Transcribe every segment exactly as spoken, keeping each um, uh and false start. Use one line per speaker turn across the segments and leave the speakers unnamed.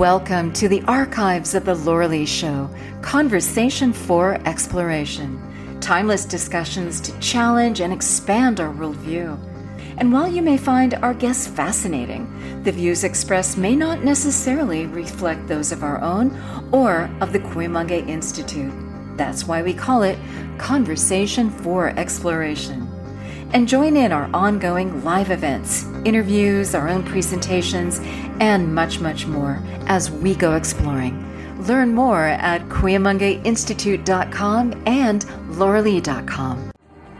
Welcome to the archives of The Laura Lee Show, Conversation for Exploration. Timeless discussions to challenge and expand our worldview. And while you may find our guests fascinating, the views expressed may not necessarily reflect those of our own or of the Cuyamonga Institute. That's why we call it Conversation for Exploration. And join in our ongoing live events, interviews, our own presentations, and much, much more as we go exploring. Learn more at cuyamonga institute dot com and laura lee dot com.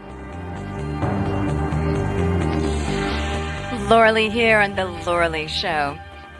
Laura Lee here on The Laura Lee Show.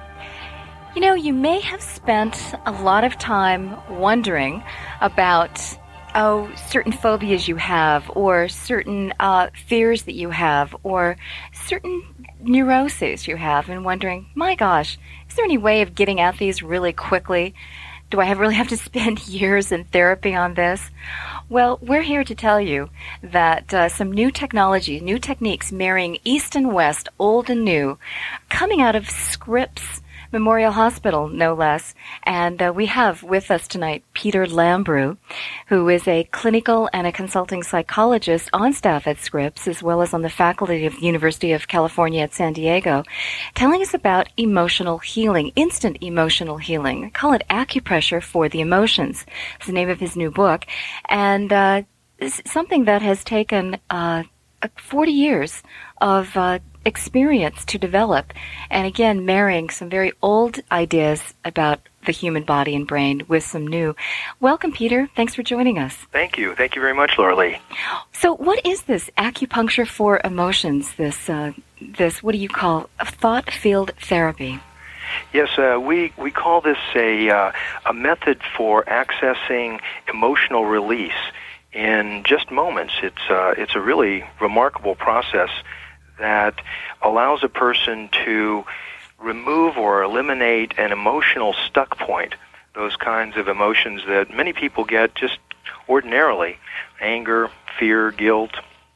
You know, you may have spent a lot of time wondering about oh, certain phobias you have, or certain uh, fears that you have, or certain neuroses you have, and wondering, my gosh, is there any way of getting at these really quickly? Do I have, really have to spend years in therapy on this? Well, we're here to tell you that uh, some new technology, new techniques marrying East and West, old and new, coming out of Scripps Memorial Hospital, no less. And uh, we have with us tonight Peter Lambrou, who is a clinical and a consulting psychologist on staff at Scripps, as well as on the faculty of the University of California at San Diego, telling us about emotional healing, instant emotional healing. I call it acupressure for the emotions. It's the name of his new book. And uh, it's something that has taken uh, forty years of uh, experience to develop, and again marrying some very old ideas about the human body and brain with some new. Welcome, Peter. Thanks for joining us.
Thank you. Thank you very much, Laura Lee.
So what is this acupuncture for emotions, this, uh, this what do you call, a thought field therapy?
Yes, uh, we, we call this a, uh, a method for accessing emotional release in just moments. It's, uh, it's a really remarkable process that allows a person to remove or eliminate an emotional stuck point, those kinds of emotions that many people get just ordinarily, anger, fear, guilt,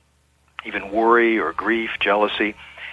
even worry or grief, jealousy,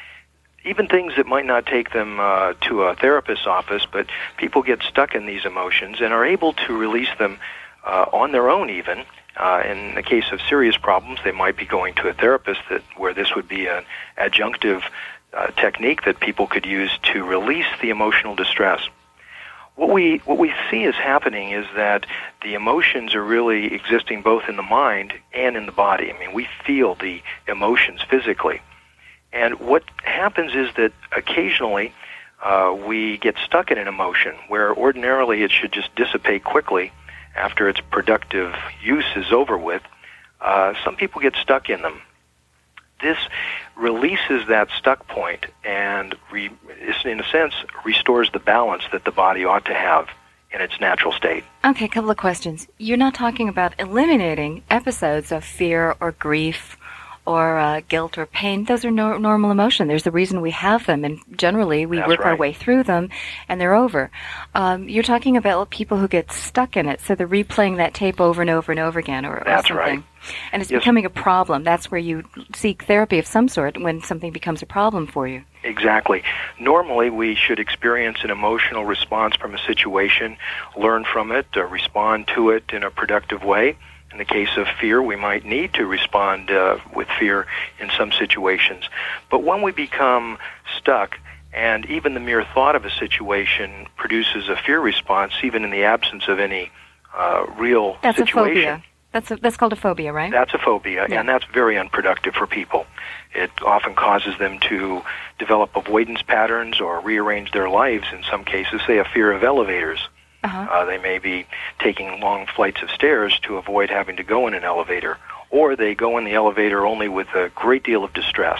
even things that might not take them uh, to a therapist's office, but people get stuck in these emotions and are able to release them uh, on their own even. Uh, in the case of serious problems, they might be going to a therapist that where this would be an adjunctive uh, technique that people could use to release the emotional distress. What we what we see is happening is that the emotions are really existing both in the mind and in the body. I mean, we feel the emotions physically. And what happens is that occasionally uh, we get stuck in an emotion where ordinarily it should just dissipate quickly after its productive use is over with. Uh, some people get stuck in them. This releases that stuck point and, re- in a sense, restores the balance that the body ought to have in its natural state.
Okay, a couple of questions. You're not talking about eliminating episodes of fear or grief or uh, guilt or pain. Those are no- normal emotion. There's a reason we have them, and generally we
That's
work
right.
our way through them, and they're over. Um, you're talking about people who get stuck in it, so they're replaying that tape over and over and over again, or, or
That's
something.
right.
And it's
Yes.
becoming a problem. That's where you seek therapy of some sort when something becomes a problem for you.
Exactly. Normally, we should experience an emotional response from a situation, learn from it, uh, respond to it in a productive way. In the case of fear, we might need to respond uh, with fear in some situations. But when we become stuck, and even the mere thought of a situation produces a fear response, even in the absence of any uh, real
That's
situation.
a phobia. That's a, that's called a phobia, right?
That's a phobia,
Yeah.
and that's very unproductive for people. It often causes them to develop avoidance patterns or rearrange their lives. In some cases, say a fear of elevators.
Uh-huh.
Uh, they may be taking long flights of stairs to avoid having to go in an elevator, or they go in the elevator only with a great deal of distress.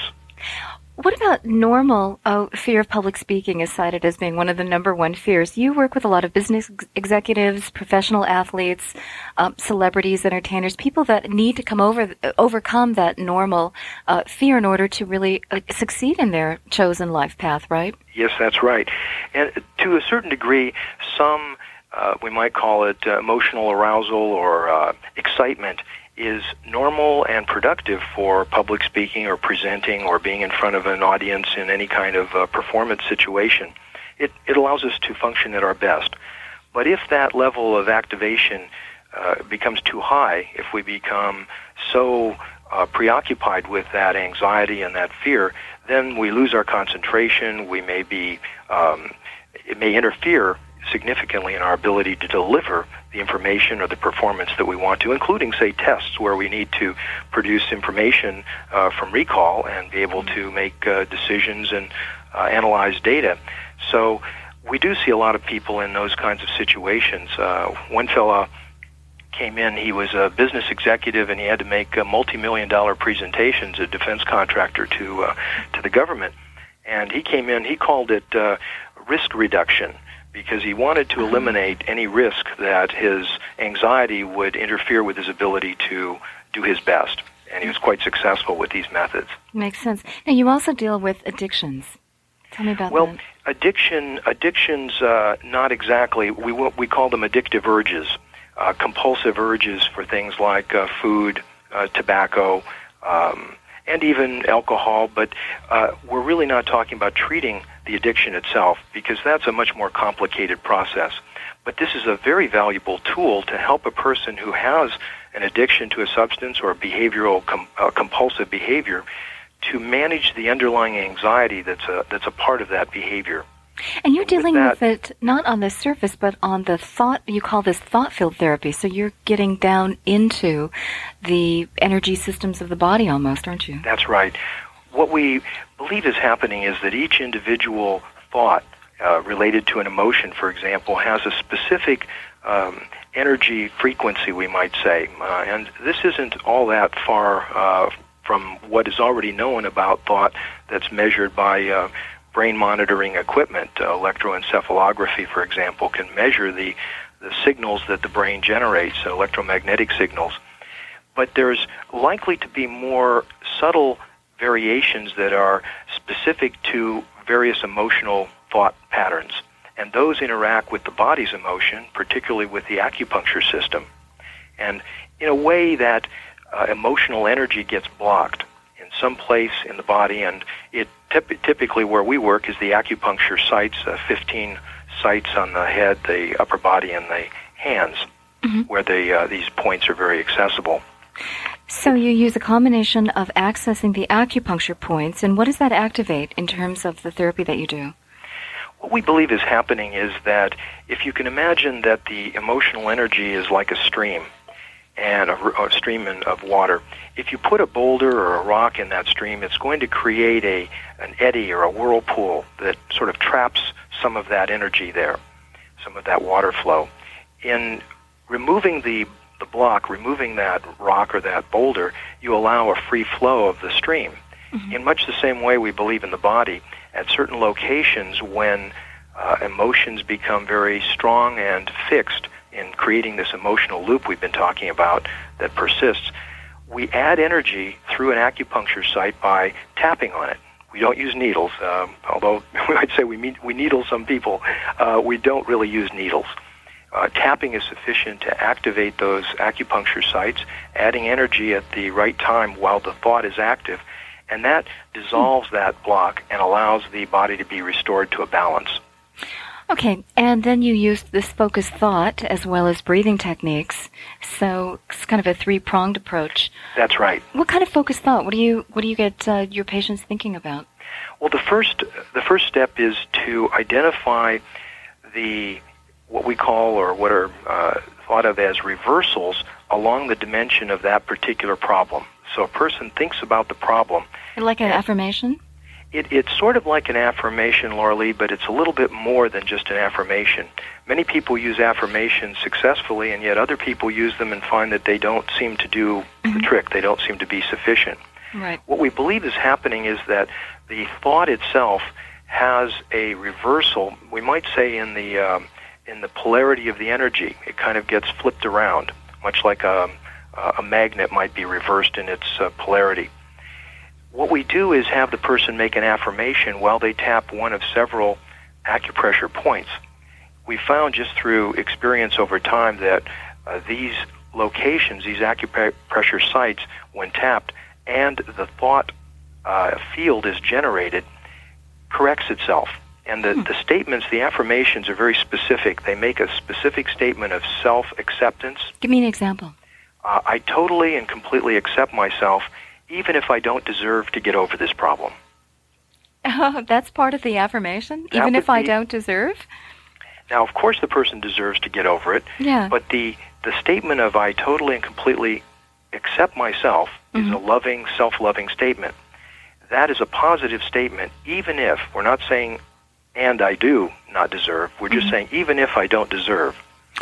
What about normal oh, fear of public speaking is cited as being one of the number one fears? You work with a lot of business ex- executives, professional athletes, um, celebrities, entertainers, people that need to come over, overcome that normal uh, fear in order to really uh, succeed in their chosen life path, right?
Yes, that's right. And to a certain degree, some, uh, we might call it uh, emotional arousal or uh, excitement, is normal and productive for public speaking or presenting or being in front of an audience in any kind of uh, performance situation. it, it allows us to function at our best. But if that level of activation uh, becomes too high, if we become so uh, preoccupied with that anxiety and that fear, then we lose our concentration. We may be, um, it may interfere significantly in our ability to deliver the information or the performance that we want to, including, say, tests where we need to produce information uh, from recall and be able to make uh, decisions and uh, analyze data. So we do see a lot of people in those kinds of situations. Uh, one fella came in, he was a business executive, and he had to make uh, multi-million dollar presentations, a defense contractor, to uh, to the government. And he came in, he called it uh, risk reduction, because he wanted to eliminate any risk that his anxiety would interfere with his ability to do his best. And he was quite successful with these methods.
Makes sense. Now, you also deal with addictions. Tell me about
well,
that. Well,
addiction, addictions, uh, not exactly. We we call them addictive urges, uh, compulsive urges for things like uh, food, uh, tobacco, um, and even alcohol. But uh, we're really not talking about treating the addiction itself, because that's a much more complicated process. But this is a very valuable tool to help a person who has an addiction to a substance or a behavioral com- uh, compulsive behavior to manage the underlying anxiety that's a that's a part of that behavior.
And you're dealing
with, that,
with it not on the surface, but on the thought. You call this thought field therapy. So you're getting down into the energy systems of the body almost, aren't you?
That's right. What we believe is happening is that each individual thought uh, related to an emotion, for example, has a specific um, energy frequency, we might say. Uh, and this isn't all that far uh, from what is already known about thought that's measured by uh, brain monitoring equipment. Uh, electroencephalography, for example, can measure the, the signals that the brain generates, uh, electromagnetic signals. But there's likely to be more subtle variations that are specific to various emotional thought patterns. And those interact with the body's emotion, particularly with the acupuncture system. And in a way that uh, emotional energy gets blocked in some place in the body, and it typ- typically where we work is the acupuncture sites, uh, fifteen sites on the head, the upper body, and the hands, mm-hmm. where the, uh, these points are very accessible.
So you use a combination of accessing the acupuncture points, and what does that activate in terms of the therapy that you do?
What we believe is happening is that if you can imagine that the emotional energy is like a stream, and a, a stream in, of water, if you put a boulder or a rock in that stream, it's going to create a an eddy or a whirlpool that sort of traps some of that energy there, some of that water flow. In removing the the block, removing that rock or that boulder, you allow a free flow of the stream. Mm-hmm. In much the same way we believe in the body, at certain locations when uh, emotions become very strong and fixed in creating this emotional loop we've been talking about that persists, we add energy through an acupuncture site by tapping on it. We don't use needles, um, although we might say we, me- we needle some people. Uh, we don't really use needles. Uh, tapping is sufficient to activate those acupuncture sites, adding energy at the right time while the thought is active, and that dissolves that block and allows the body to be restored to a balance.
Okay, and then you use this focused thought as well as breathing techniques, so it's kind of a three-pronged approach.
That's right.
What kind of focused thought? What do you what do you get uh, your patients thinking about?
Well, the first the first step is to identify the what we call or what are uh, thought of as reversals along the dimension of that particular problem. So a person thinks about the problem.
Like an affirmation?
It, it's sort of like an affirmation, Laura Lee, but it's a little bit more than just an affirmation. Many people use affirmations successfully, and yet other people use them and find that they don't seem to do mm-hmm. the trick. They don't seem to be sufficient.
Right.
What we believe is happening is that the thought itself has a reversal, we might say in the um, in the polarity of the energy. It kind of gets flipped around, much like a, a magnet might be reversed in its uh, polarity. What we do is have the person make an affirmation while they tap one of several acupressure points. We found just through experience over time that uh, these locations, these acupressure sites, when tapped and the thought uh, field is generated, corrects itself. And the, the statements, the affirmations are very specific. They make a specific statement of self-acceptance.
Give me an example.
Uh, I totally and completely accept myself, even if I don't deserve to get over this problem.
Oh, that's part of the affirmation?
That
even if I
be,
don't deserve?
Now, of course, the person deserves to get over it.
Yeah.
But the, the statement of I totally and completely accept myself mm-hmm. is a loving, self-loving statement. That is a positive statement, even if, we're not saying, and I do not deserve, we're just mm-hmm. saying, even if I don't deserve.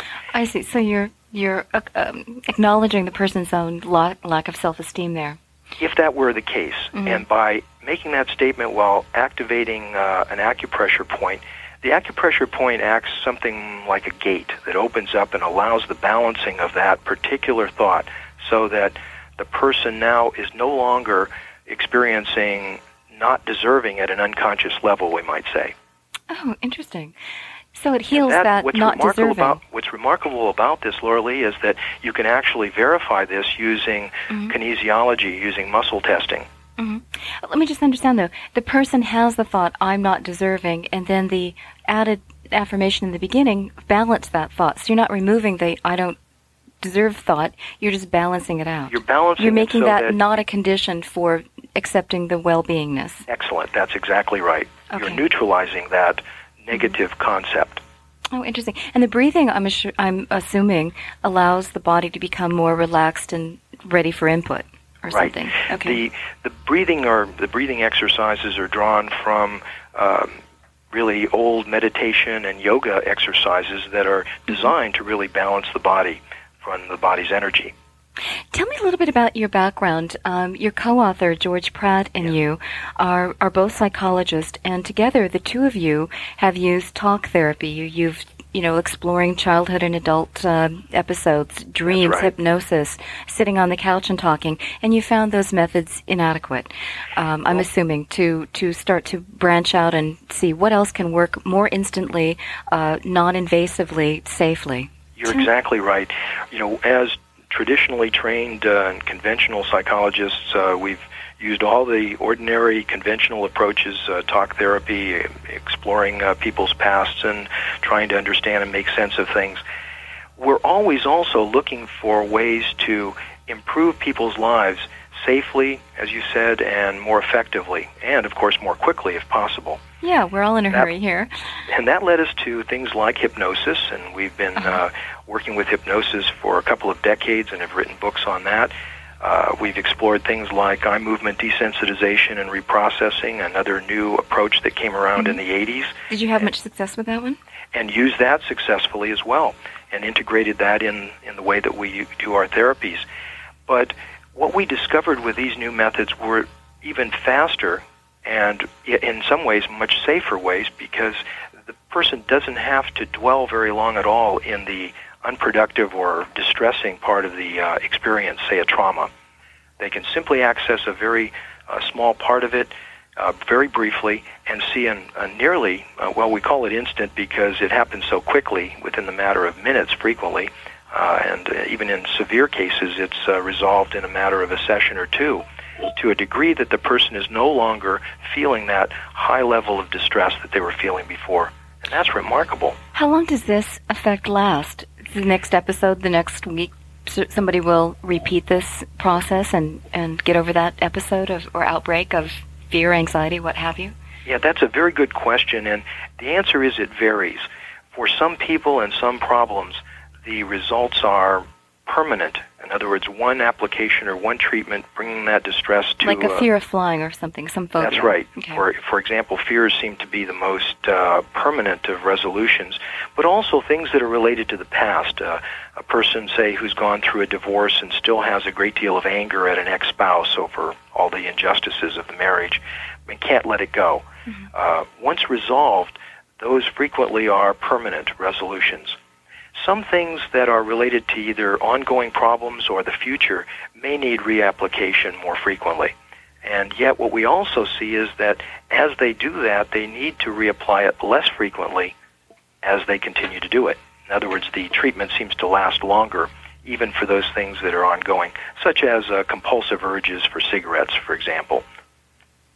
I see. So you're you're uh, um, acknowledging the person's own la- lack of self-esteem there.
If that were the case, mm-hmm. and by making that statement while activating uh, an acupressure point, the acupressure point acts something like a gate that opens up and allows the balancing of that particular thought so that the person now is no longer experiencing not deserving at an unconscious level, we might say.
Oh, interesting. So it heals
that,
that
what's
not
remarkable
deserving.
About, what's remarkable about this, Laura Lee, is that you can actually verify this using mm-hmm. kinesiology, using muscle testing.
Mm-hmm. Let me just understand, though. The person has the thought, I'm not deserving, and then the added affirmation in the beginning balance that thought. So you're not removing the I don't deserve thought, you're just balancing it out.
You're balancing
You're making
it so
that,
that
not a condition for accepting the well-beingness.
Excellent. That's exactly right.
Okay.
You're neutralizing that negative mm-hmm. concept.
Oh, interesting. And the breathing, I'm, assu- I'm assuming, allows the body to become more relaxed and ready for input or
right.
something. Okay.
The the breathing or the breathing exercises are drawn from um, really old meditation and yoga exercises that are designed to really balance the body from the body's energy.
Tell me a little bit about your background. Um, your co-author, George Pratt, and yeah. you are, are both psychologists, and together the two of you have used talk therapy. You, you've, you know, exploring childhood and adult uh, episodes, dreams,
right.
hypnosis, sitting on the couch and talking, and you found those methods inadequate. Um, well, I'm assuming to to start to branch out and see what else can work more instantly, uh, non-invasively, safely.
You're exactly right. You know, as traditionally trained uh, and conventional psychologists, uh, we've used all the ordinary conventional approaches, uh, talk therapy, exploring uh, people's pasts and trying to understand and make sense of things. We're always also looking for ways to improve people's lives safely, as you said, and more effectively, and, of course, more quickly if possible.
Yeah, we're all in a
that,
hurry here.
And that led us to things like hypnosis, and we've been uh-huh. uh, working with hypnosis for a couple of decades and have written books on that. Uh, we've explored things like eye movement desensitization and reprocessing, another new approach that came around mm-hmm. in the eighties.
Did you have and, much success with that one?
And used that successfully as well, and integrated that in, in the way that we do our therapies. But what we discovered with these new methods were even faster and in some ways much safer ways, because the person doesn't have to dwell very long at all in the unproductive or distressing part of the uh, experience, say a trauma. They can simply access a very uh, small part of it uh, very briefly and see in a nearly, uh, well, we call it instant because it happens so quickly within the matter of minutes frequently, uh, and uh, even in severe cases it's uh, resolved in a matter of a session or two, to a degree that the person is no longer feeling that high level of distress that they were feeling before. And that's remarkable.
How long does this effect last? The next episode, the next week, somebody will repeat this process and, and get over that episode of or outbreak of fear, anxiety, what have you?
Yeah, that's a very good question, and the answer is it varies. For some people and some problems, the results are permanent. In other words, one application or one treatment bringing that distress to...
Like a
uh,
fear of flying or something, some phobia.
That's right.
Okay.
For, for example, fears seem to be the most uh, permanent of resolutions, but also things that are related to the past. Uh, a person, say, who's gone through a divorce and still has a great deal of anger at an ex-spouse over all the injustices of the marriage and can't let it go. Mm-hmm. Uh, once resolved, those frequently are permanent resolutions. Some things that are related to either ongoing problems or the future may need reapplication more frequently. And yet what we also see is that as they do that, they need to reapply it less frequently as they continue to do it. In other words, the treatment seems to last longer, even for those things that are ongoing, such as uh, compulsive urges for cigarettes, for example. A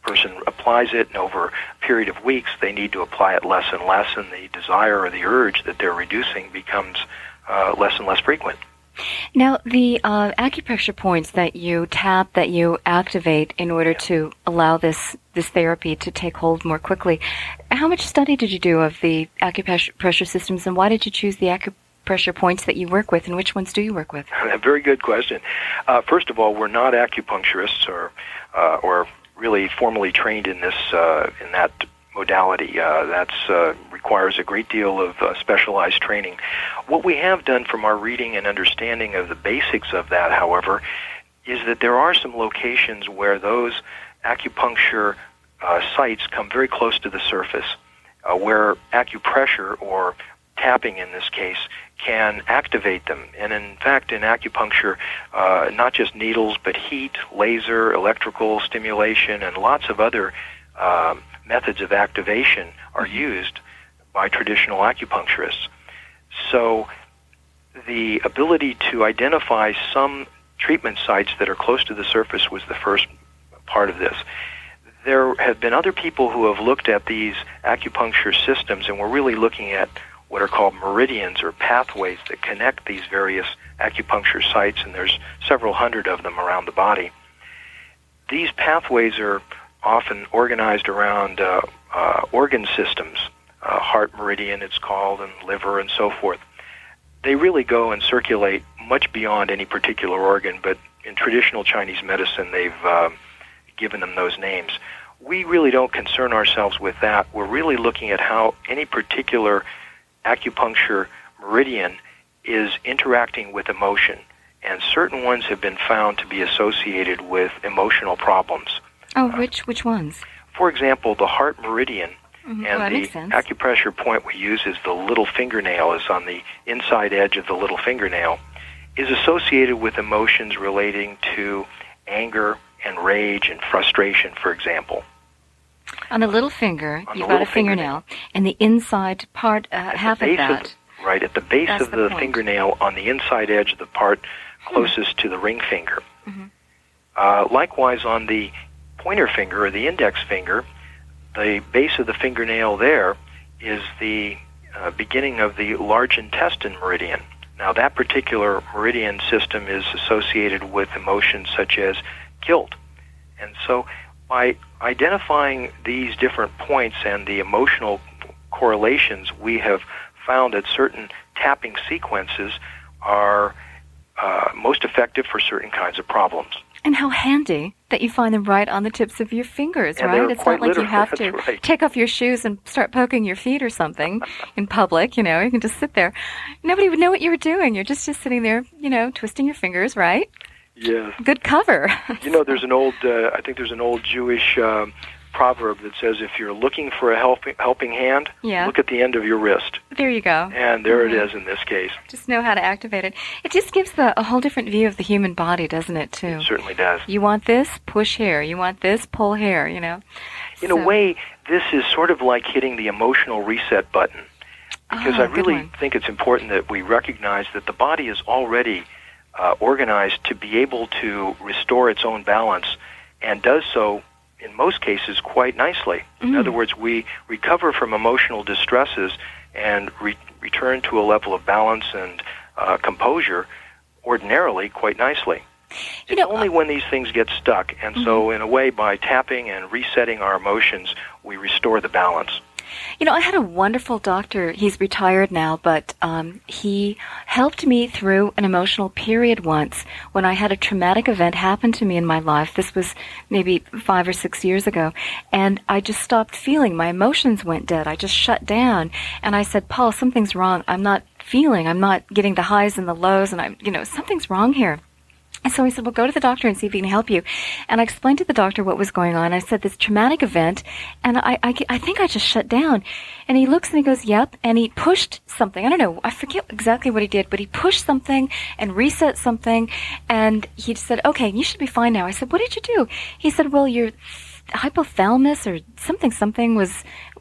person applies it, and over a period of weeks, they need to apply it less and less, and the desire or the urge that they're reducing becomes uh, less and less frequent.
Now, the uh, acupressure points that you tap, that you activate in order
Yeah.
to allow this, this therapy to take hold more quickly, how much study did you do of the acupressure systems, and why did you choose the acupressure points that you work with, and which ones do you work with?
A very good question. Uh, first of all, we're not acupuncturists or uh, or really formally trained in this uh, in that modality. Uh, that's uh, requires a great deal of uh, specialized training. What we have done from our reading and understanding of the basics of that, however, is that there are some locations where those acupuncture uh, sites come very close to the surface, uh, where acupressure, or tapping in this case, can activate them. And in fact, in acupuncture, uh, not just needles, but heat, laser, electrical stimulation, and lots of other um, methods of activation are used by traditional acupuncturists. So the ability to identify some treatment sites that are close to the surface was the first part of this. There have been other people who have looked at these acupuncture systems, and we're really looking at what are called meridians, or pathways that connect these various acupuncture sites, and there's several hundred of them around the body. These pathways are often organized around uh, uh, organ systems, uh, heart meridian it's called, and liver and so forth. They really go and circulate much beyond any particular organ, but in traditional Chinese medicine they've uh, given them those names. We really don't concern ourselves with that. We're really looking at how any particular acupuncture meridian is interacting with emotion, and certain ones have been found to be associated with emotional problems.
Oh, which which ones?
For example, the heart meridian,
Mm-hmm.
and
Well, that
the
makes sense.
acupressure point we use is the little fingernail, is on the inside edge of the little fingernail, is associated with emotions relating to anger and rage and frustration, for example.
On the little finger,
On
you've
the
got a
little
fingernail, and the inside part, uh,
At the
half of
base
that.
Right, at the base
That's
of
the
the,
point.
fingernail, on the inside edge of the part closest to the ring finger.
Mm-hmm.
Uh, likewise, on the pointer finger, or the index finger, the base of the fingernail there is the uh, beginning of the large intestine meridian. Now, that particular meridian system is associated with emotions such as guilt. And so by identifying these different points and the emotional correlations, we have found that certain tapping sequences are uh, most effective for certain kinds of problems.
And how handy that you find them right on the tips of your fingers,
And
right?
they're
It's
quite
not like you
literal,
have
that's
to
right.
take off your shoes and start poking your feet or something in public, you know. You can just sit there. Nobody would know what you were doing. You're just, just sitting there, you know, twisting your fingers, right?
Yes.
Good cover.
You know, there's an old, uh, I think there's an old Jewish um, proverb that says, if you're looking for a helping, helping hand,
Yeah.
look at the end of your wrist.
There you go.
And there
Mhm.
it is in this case.
Just know how to activate it. It just gives the, a whole different view of the human body, doesn't it, too?
It certainly does.
You want this, push here. You want this, pull here, you know.
In
So-
a way, this is sort of like hitting the emotional reset button. Because
Ah,
I
good
really
one.
think it's important that we recognize that the body is already uh, organized to be able to restore its own balance, and does so in most cases quite nicely. In
Mm.
other words, we recover from emotional distresses and re- return to a level of balance and uh, composure ordinarily quite nicely.
You
It's
know,
only when these things get stuck, and so in a way, by tapping and resetting our emotions, we restore the balance.
You know, I had a wonderful doctor. He's retired now, but um, he helped me through an emotional period once when I had a traumatic event happen to me in my life. This was maybe five or six years ago. And I just stopped feeling. My emotions went dead. I just shut down. And I said, Paul, something's wrong. I'm not feeling. I'm not getting the highs and the lows. And I'm, you know, something's wrong here. And so he said, well, go to the doctor and see if he can help you. And I explained to the doctor what was going on. I said, this traumatic event, and I, I, I think I just shut down. And he looks and he goes, yep. And he pushed something. I don't know. I forget exactly what he did, but he pushed something and reset something. And he said, okay, you should be fine now. I said, what did you do? He said, well, your hypothalamus or something, something was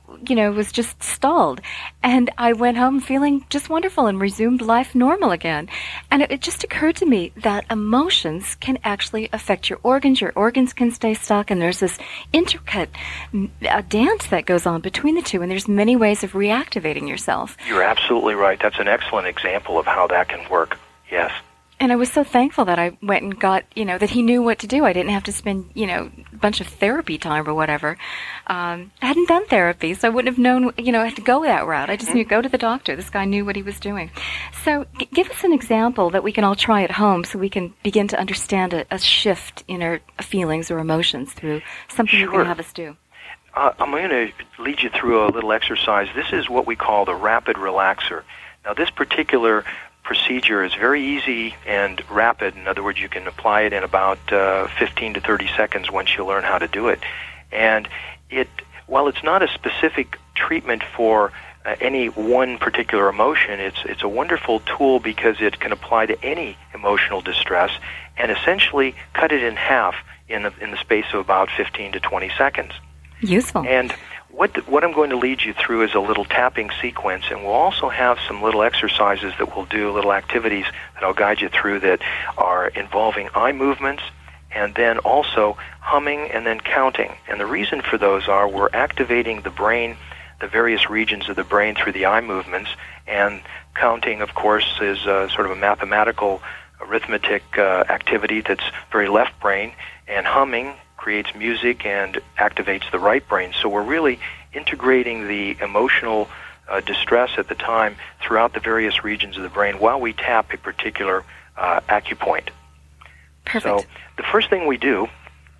you know, was just stalled. And I went home feeling just wonderful and resumed life normal again. And it, it just occurred to me that emotions can actually affect your organs. Your organs can stay stuck, and there's this intricate uh, dance that goes on between the two, and there's many ways of reactivating yourself.
You're absolutely right. That's an excellent example of how that can work. Yes.
And I was so thankful that I went and got, you know, that he knew what to do. I didn't have to spend, you know, a bunch of therapy time or whatever. Um, I hadn't done therapy, so I wouldn't have known, you know, I had to go that route. I just knew, go to the doctor. This guy knew what he was doing. So g- give us an example that we can all try at home so we can begin to understand a, a shift in our feelings or emotions through something
Sure.
you can have us do.
Uh, I'm going to lead you through a little exercise. This is what we call the rapid relaxer. Now, this particular procedure is very easy and rapid. In other words, you can apply it in about uh, fifteen to thirty seconds once you learn how to do it. And it, while it's not a specific treatment for uh, any one particular emotion, it's it's a wonderful tool because it can apply to any emotional distress and essentially cut it in half in the, in the space of about fifteen to twenty seconds.
Useful.
And what the, what I'm going to lead you through is a little tapping sequence, and we'll also have some little exercises that we'll do, little activities that I'll guide you through that are involving eye movements and then also humming and then counting. And the reason for those are we're activating the brain, the various regions of the brain through the eye movements, and counting, of course, is uh, sort of a mathematical arithmetic uh, activity that's very left brain, and humming creates music and activates the right brain. So we're really integrating the emotional uh, distress at the time throughout the various regions of the brain while we tap a particular uh, acupoint.
Perfect.
So the first thing we do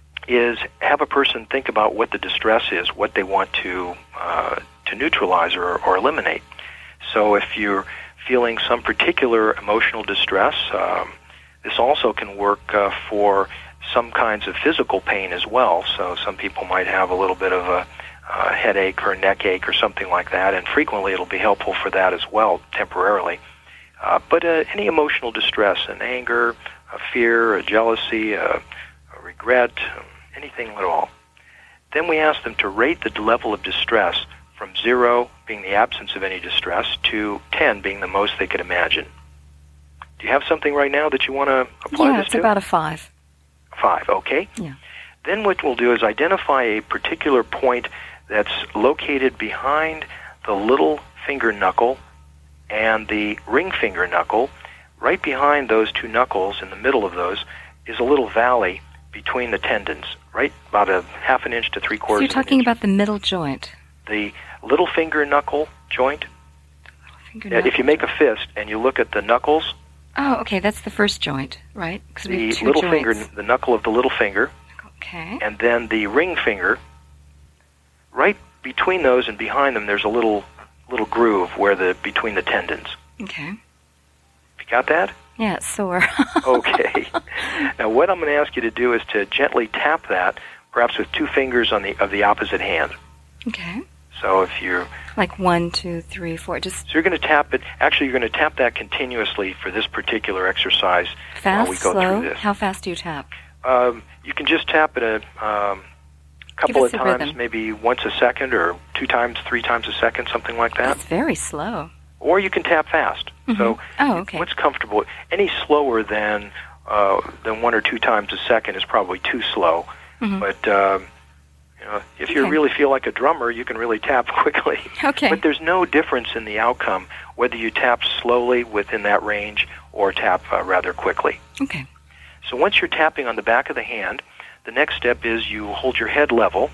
is have a person think about what the distress is, what they want to uh, to neutralize or, or eliminate. So if you're feeling some particular emotional distress, um, this also can work uh, for some kinds of physical pain as well. So some people might have a little bit of a uh, headache or neck ache or something like that, and frequently it'll be helpful for that as well, temporarily. Uh, but uh, any emotional distress, an anger, a fear, a jealousy, a, a regret, anything at all. Then we ask them to rate the level of distress from zero, being the absence of any distress, to ten, being the most they could imagine. Do you have something right now that you want to apply
yeah,
this
it's
to?
about a five.
Five, okay.
Yeah.
Then what we'll do is identify a particular point that's located behind the little finger knuckle and the ring finger knuckle. Right behind those two knuckles, in the middle of those, is a little valley between the tendons, right about a half an inch to three
So
quarters
you're
of an
talking
inch.
about the middle joint.
The little finger knuckle joint.
Finger
Uh, if you make a fist and you look at the knuckles,
Oh, okay, that's the first joint, right? 'Cause we
the
have two
little
joints.
finger, the knuckle of the little finger,
Okay.
and then the ring finger, right between those and behind them, there's a little little groove where the between the tendons.
Okay.
You got that?
Yeah, it's sore.
Okay. Now, what I'm going to ask you to do is to gently tap that, perhaps with two fingers on the of the opposite hand.
Okay.
So if you're
Like one, two, three, four. Just
so you're going to tap it. Actually, you're going to tap that continuously for this particular exercise
fast,
while we go
slow.
through this.
How fast do you tap?
Um, you can just tap it a um, couple
us
of
a
times,
rhythm.
maybe once a second or two times, three times a second, something like that.
That's very slow.
Or you can tap fast.
Mhm.
So
Oh, okay.
what's comfortable? Any slower than uh, than one or two times a second is probably too slow.
Mhm.
But um, you know, if you
Okay.
really feel like a drummer, you can really tap quickly.
Okay.
But there's no difference in the outcome whether you tap slowly within that range or tap uh, rather quickly.
Okay.
So once you're tapping on the back of the hand, the next step is you hold your head level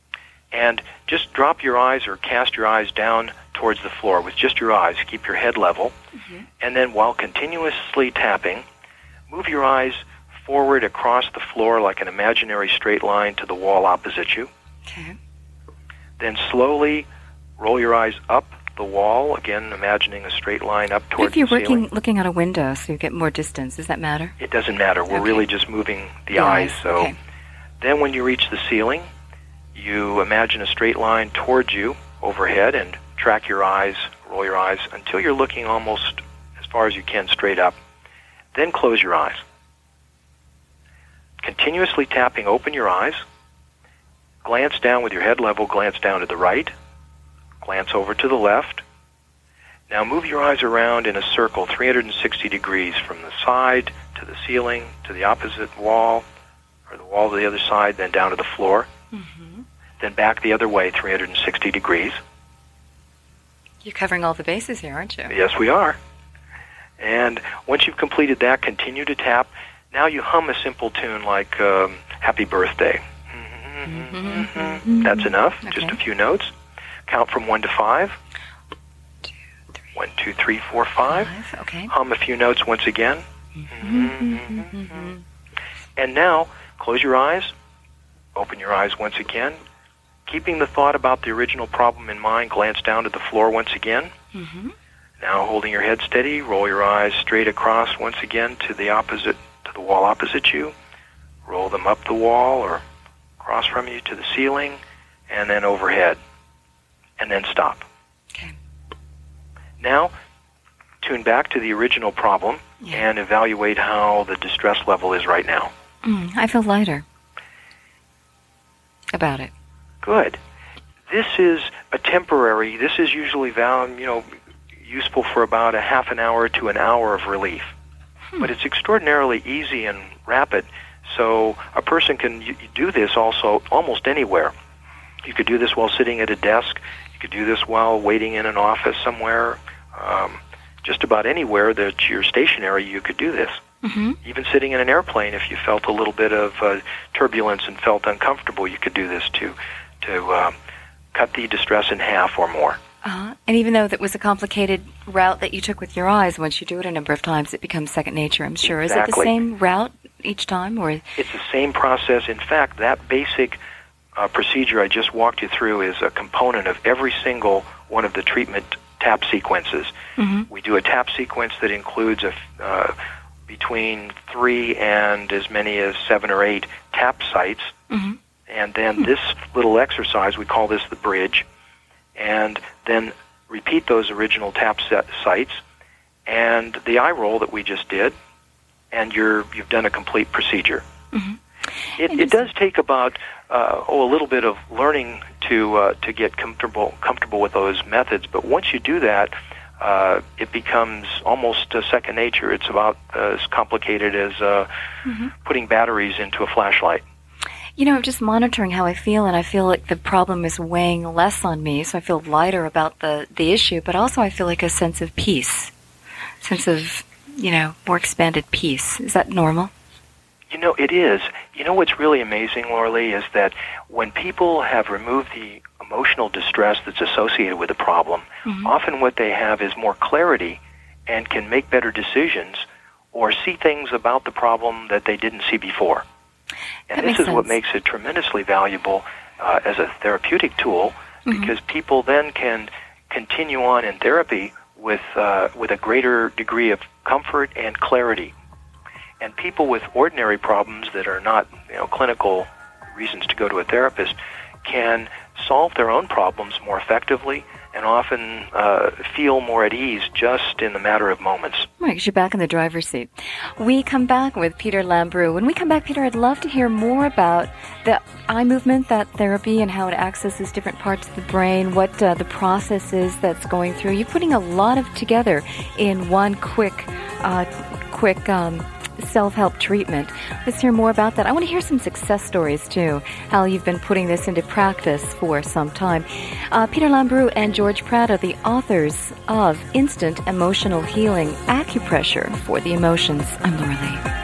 and just drop your eyes or cast your eyes down towards the floor with just your eyes. Keep your head level.
Mm-hmm.
And then while continuously tapping, move your eyes forward across the floor like an imaginary straight line to the wall opposite you.
Okay.
Then slowly roll your eyes up the wall, again imagining a straight line up
What
towards
if you're
the
working,
ceiling.
looking out a window so you get more distance? Does that matter?
It doesn't matter. We're
Okay.
really just moving the
The
eyes.
eyes,
So
okay.
then when you reach the ceiling, you imagine a straight line towards you overhead and track your eyes, roll your eyes until you're looking almost as far as you can straight up. Then close your eyes. Continuously tapping, open your eyes. Glance down with your head level, glance down to the right. Glance over to the left. Now move your eyes around in a circle three hundred sixty degrees from the side to the ceiling, to the opposite wall, or the wall to the other side, then down to the floor.
Mm-hmm.
Then back the other way three hundred sixty degrees.
You're covering all the bases here, aren't you?
Yes, we are. And once you've completed that, continue to tap. Now you hum a simple tune like um, Happy Birthday. Mm-hmm. That's enough. Okay. Just a few notes. Count from one to five.
Two, three.
One, two, three, four, five.
five. Okay.
Hum a few notes once again. Mm-hmm. And now, close your eyes. Open your eyes once again. Keeping the thought about the original problem in mind, glance down to the floor once again.
Mm-hmm.
Now, holding your head steady, roll your eyes straight across once again to the opposite, to the wall opposite you. Roll them up the wall or across from you to the ceiling, and then overhead. And then stop.
Okay.
Now, tune back to the original problem yeah. and evaluate how the distress level is right now.
Mm, I feel lighter about it.
Good. This is a temporary, this is usually val- you know, useful for about a half an hour to an hour of relief. Hmm. But it's extraordinarily easy and rapid, so a person can y- do this also almost anywhere. You could do this while sitting at a desk. You could do this while waiting in an office somewhere. Um, just about anywhere that you're stationary, you could do this.
Mm-hmm.
Even sitting in an airplane, if you felt a little bit of uh, turbulence and felt uncomfortable, you could do this too. to um, cut the distress in half or more.
Uh-huh. And even though that was a complicated route that you took with your eyes, once you do it a number of times, it becomes second nature, I'm sure.
Exactly.
Is it the same route each time? Or
It's the same process. In fact, that basic uh, procedure I just walked you through is a component of every single one of the treatment tap sequences.
Mm-hmm.
We do a tap sequence that includes a, uh, between three and as many as seven or eight tap sites.
Mm-hmm.
And then this little exercise, we call this the bridge, and then repeat those original tap set sites and the eye roll that we just did, and you're, you've done a complete procedure.
Mm-hmm.
It, it does take about uh, oh a little bit of learning to uh, to get comfortable comfortable with those methods, but once you do that, uh, it becomes almost a second nature. It's about as complicated as uh,
mm-hmm.
putting batteries into a flashlight.
You know, I'm just monitoring how I feel, and I feel like the problem is weighing less on me, so I feel lighter about the, the issue, but also I feel like a sense of peace, sense of, you know, more expanded peace. Is that normal?
You know, it is. You know what's really amazing, Laura Lee, is that when people have removed the emotional distress that's associated with the problem, mm-hmm. often what they have is more clarity and can make better decisions or see things about the problem that they didn't see before. And
that
this is
sense.
What makes it tremendously valuable uh, as a therapeutic tool,
mm-hmm.
because people then can continue on in therapy with uh, with a greater degree of comfort and clarity. And people with ordinary problems that are not, you know, clinical reasons to go to a therapist can solve their own problems more effectively and often uh, feel more at ease just in the matter of moments.
Right, because you're back in the driver's seat. We come back with Peter Lambrou. When we come back, Peter, I'd love to hear more about the eye movement, that therapy, and how it accesses different parts of the brain, what uh, the process is that's going through. You're putting a lot of together in one quick, uh, quick um, self-help treatment. Let's hear more about that. I want to hear some success stories, too, how you've been putting this into practice for some time. Uh, Peter Lambrou and George Pratt are the authors of Instant Emotional Healing, Acupressure for the Emotions. I'm Laura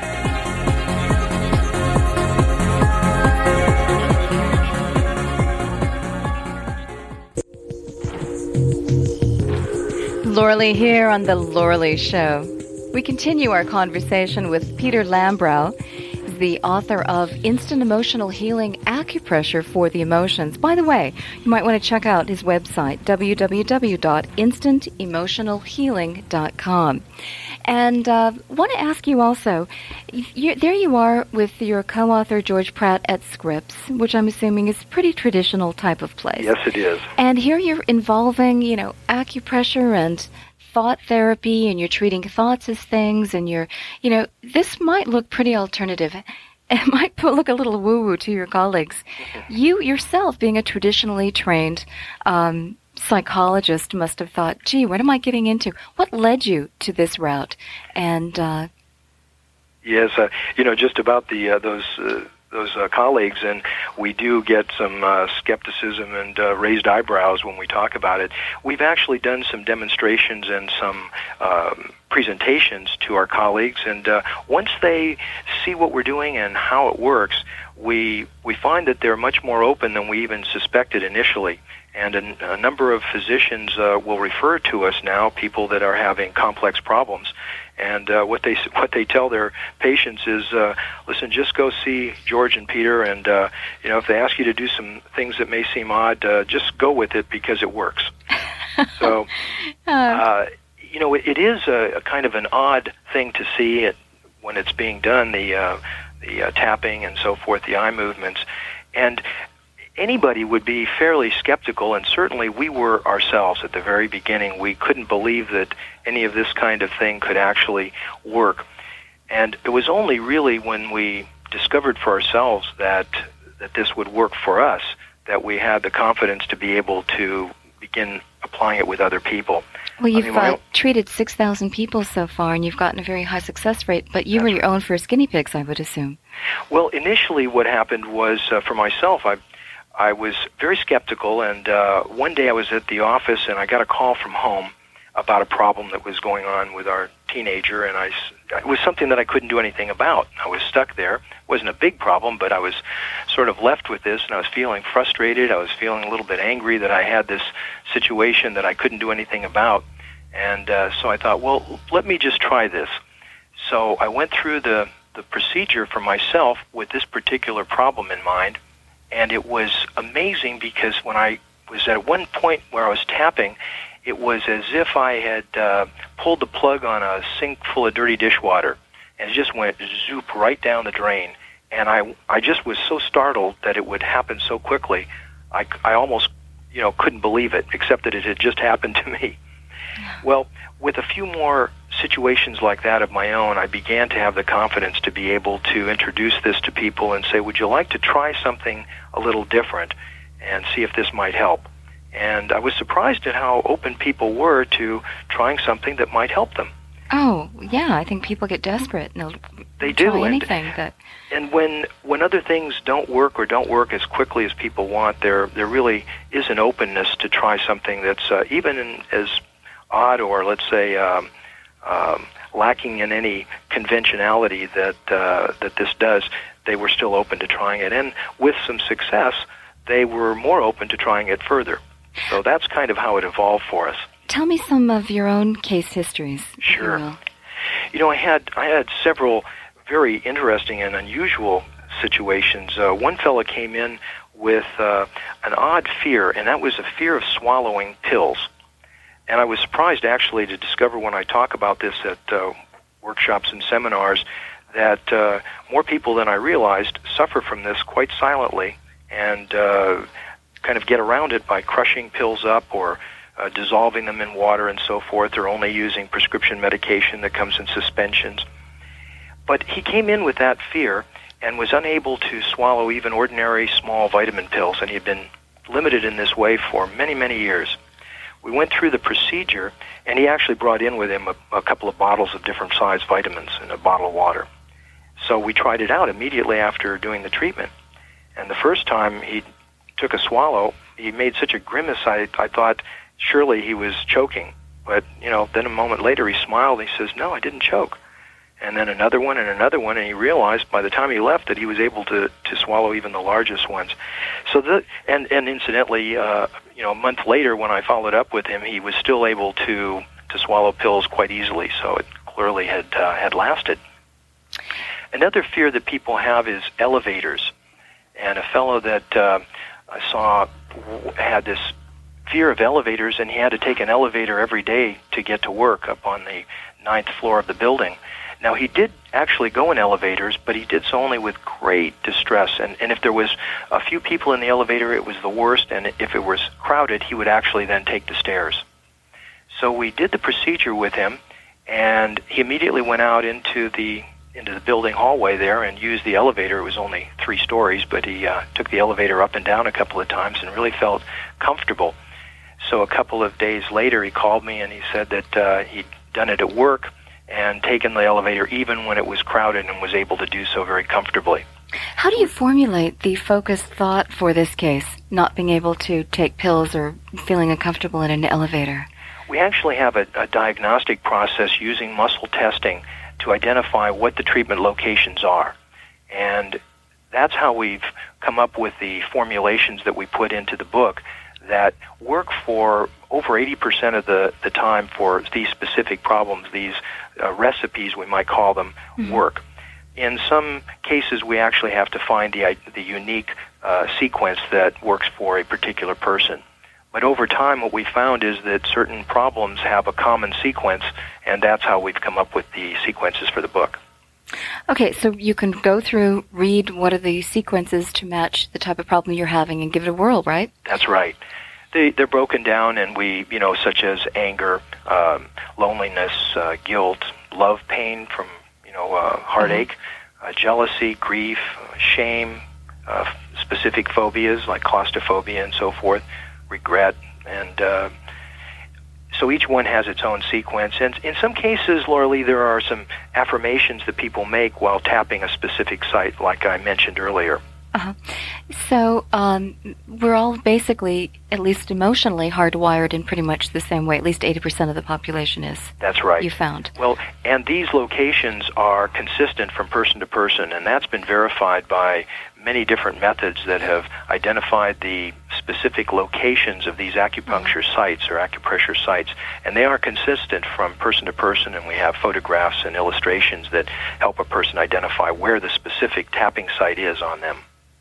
Lee. Laura Lee here on The Laura Lee Show. We continue our conversation with Peter Lambrou, the author of Instant Emotional Healing, Acupressure for the Emotions. By the way, you might want to check out his website, w w w dot instant emotional healing dot com. And I uh, want to ask you also, you, there you are with your co-author George Pratt at Scripps, which I'm assuming is a pretty traditional type of place.
Yes, it is.
And here you're involving, you know, acupressure and thought therapy, and you're treating thoughts as things, and you're, you know, this might look pretty alternative. It might look a little woo-woo to your colleagues. You yourself, being a traditionally trained um, psychologist must have thought, gee, what am I getting into? What led you to this route? And uh,
yes, uh, you know, just about the uh, those uh, those uh, colleagues, and we do get some uh, skepticism and uh, raised eyebrows when we talk about it. We've actually done some demonstrations and some um, presentations to our colleagues, and uh, once they see what we're doing and how it works, we we find that they're much more open than we even suspected initially. And a, a number of physicians uh, will refer to us now, people that are having complex problems. And uh, what they what they tell their patients is, uh, listen, just go see George and Peter, and uh, you know, if they ask you to do some things that may seem odd, uh, just go with it because it works. So, uh, you know, it, it is a, a kind of an odd thing to see it when it's being done, the uh, the uh, tapping and so forth, the eye movements, and anybody would be fairly skeptical, and certainly we were ourselves at the very beginning. We couldn't believe that any of this kind of thing could actually work. And it was only really when we discovered for ourselves that that this would work for us that we had the confidence to be able to begin applying it with other people.
Well, you've
I mean,
uh, treated six thousand people so far, and you've gotten a very high success rate, but you were your own first guinea pigs, I would assume.
Well, initially what happened was, uh, for myself, I I was very skeptical, and uh, one day I was at the office, and I got a call from home about a problem that was going on with our teenager, and I, it was something that I couldn't do anything about. I was stuck there. It wasn't a big problem, but I was sort of left with this, and I was feeling frustrated. I was feeling a little bit angry that I had this situation that I couldn't do anything about. And uh, so I thought, well, let me just try this. So I went through the, the procedure for myself with this particular problem in mind. And it was amazing because when I was at one point where I was tapping, it was as if I had uh, pulled the plug on a sink full of dirty dishwater, and it just went zoop right down the drain. And I, I just was so startled that it would happen so quickly. I, I almost, you know, couldn't believe it, except that it had just happened to me. Well, with a few more situations like that of my own, I began to have the confidence to be able to introduce this to people and say, would you like to try something a little different and see if this might help? And I was surprised at how open people were to trying something that might help them.
Oh, yeah, I think people get desperate and they'll
they do,
try
and,
anything. That...
and when when other things don't work or don't work as quickly as people want, there there really is an openness to try something that's uh, even in, as odd or, let's say, um, um, lacking in any conventionality that uh, that this does. They were still open to trying it, and with some success, they were more open to trying it further. So that's kind of how it evolved for us.
Tell me some of your own case histories.
Sure.
You,
you know, I had I had several very interesting and unusual situations. Uh, one fellow came in with uh, an odd fear, and that was a fear of swallowing pills. And I was surprised, actually, to discover when I talk about this at uh, workshops and seminars that uh, more people than I realized suffer from this quite silently and uh, kind of get around it by crushing pills up or uh, dissolving them in water and so forth, or only using prescription medication that comes in suspensions. But he came in with that fear and was unable to swallow even ordinary small vitamin pills, and he had been limited in this way for many, many years. We went through the procedure, and he actually brought in with him a, a couple of bottles of different size vitamins and a bottle of water. So we tried it out immediately after doing the treatment. And the first time he took a swallow, he made such a grimace, I, I thought surely he was choking. But, you know, then a moment later he smiled and he says, no, I didn't choke. And then another one and another one, and he realized by the time he left that he was able to, to swallow even the largest ones. So the and, and incidentally, uh, you know, a month later when I followed up with him, he was still able to, to swallow pills quite easily, so it clearly had uh, had lasted. Another fear that people have is elevators. And a fellow that uh, I saw had this fear of elevators, and he had to take an elevator every day to get to work up on the ninth floor of the building. Now, he did actually go in elevators, but he did so only with great distress. And, and if there was a few people in the elevator, it was the worst. And if it was crowded, he would actually then take the stairs. So we did the procedure with him, and he immediately went out into the into the building hallway there and used the elevator. It was only three stories, but he uh, took the elevator up and down a couple of times and really felt comfortable. So a couple of days later, he called me and he said that uh, he'd done it at work and taken the elevator even when it was crowded and was able to do so very comfortably.
How do you formulate the focused thought for this case, not being able to take pills or feeling uncomfortable in an elevator?
We actually have a, a diagnostic process using muscle testing to identify what the treatment locations are. And that's how we've come up with the formulations that we put into the book that work for over eighty percent of the, the time for these specific problems. These uh, recipes, we might call them, mm-hmm. work. In some cases, we actually have to find the, the unique uh, sequence that works for a particular person. But over time, what we found is that certain problems have a common sequence, and that's how we've come up with the sequences for the book.
Okay, so you can go through, read what are the sequences to match the type of problem you're having and give it a whirl, right?
That's right. They, they're broken down, and we, you know, such as anger, um, loneliness, uh, guilt, love, pain from, you know, uh, heartache, mm-hmm. uh, jealousy, grief, uh, shame, uh, specific phobias like claustrophobia and so forth, regret, and uh, so each one has its own sequence. And in some cases, Laura Lee, there are some affirmations that people make while tapping a specific site, like I mentioned earlier.
Uh-huh. So um, we're all basically, at least emotionally, hardwired in pretty much the same way. At least eighty percent of the population is.
That's right.
You found.
Well, and these locations are consistent from person to person, and that's been verified by many different methods that have identified the specific locations of these acupuncture mm-hmm. sites or acupressure sites, and they are consistent from person to person, and we have photographs and illustrations that help a person identify where the specific tapping site is on them.